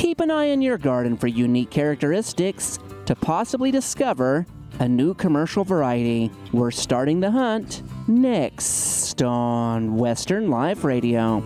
Keep an eye on your garden for unique characteristics to possibly discover a new commercial variety. We're starting the hunt next on Western Life Radio.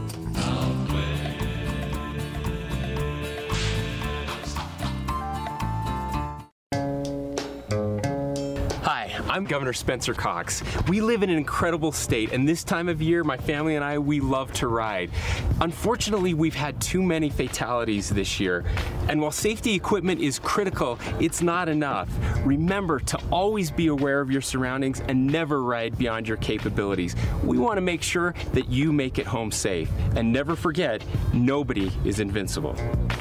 I'm Governor Spencer Cox. We live in an incredible state, and this time of year, my family and I, we love to ride. Unfortunately, we've had too many fatalities this year, and while safety equipment is critical, it's not enough. Remember to always be aware of your surroundings and never ride beyond your capabilities. We want to make sure that you make it home safe, and never forget, nobody is invincible.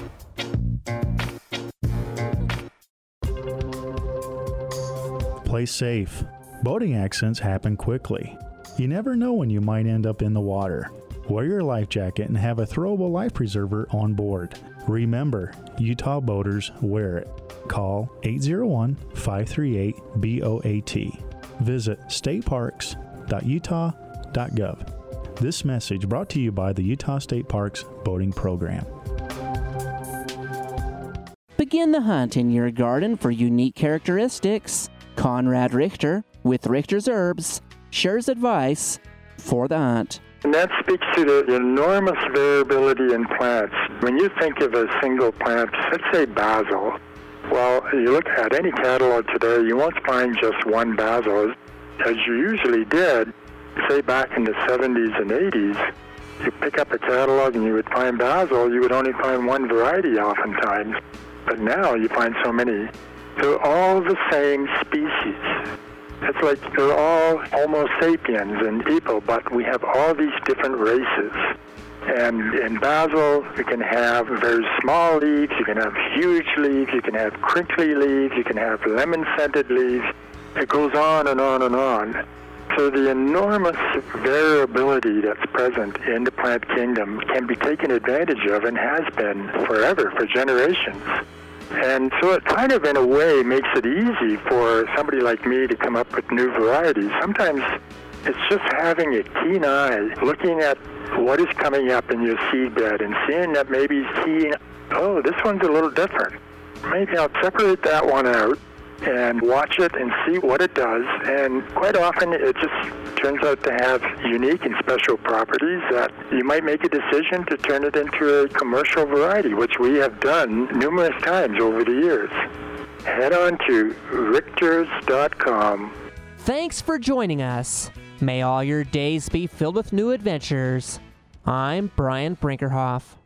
Play safe. Boating accidents happen quickly. You never know when you might end up in the water. Wear your life jacket and have a throwable life preserver on board. Remember, Utah boaters wear it. Call 801-538-BOAT. Visit stateparks.utah.gov. This message brought to you by the Utah State Parks Boating Program. Begin the hunt in your garden for unique characteristics. Conrad Richter with Richter's Herbs shares advice for the hunt. And that speaks to the enormous variability in plants. When you think of a single plant, let's say basil, well, you look at any catalog today, you won't find just one basil. As you usually did, say back in the 70s and 80s, you pick up a catalog and you would find basil, you would only find one variety oftentimes. But now you find so many. They're all the same species. It's like they're all Homo sapiens and people, but we have all these different races. And in basil, you can have very small leaves, you can have huge leaves, you can have crinkly leaves, you can have lemon-scented leaves. It goes on and on and on. So the enormous variability that's present in the plant kingdom can be taken advantage of and has been forever, for generations. And so it kind of, in a way, makes it easy for somebody like me to come up with new varieties. Sometimes it's just having a keen eye, looking at what is coming up in your seed bed and seeing that maybe oh, this one's a little different. Maybe I'll separate that one out and watch it and see what it does. And quite often it just turns out to have unique and special properties that you might make a decision to turn it into a commercial variety, which we have done numerous times over the years. Head on to richters.com. Thanks for joining us. May all your days be filled with new adventures. I'm Brian Brinkerhoff.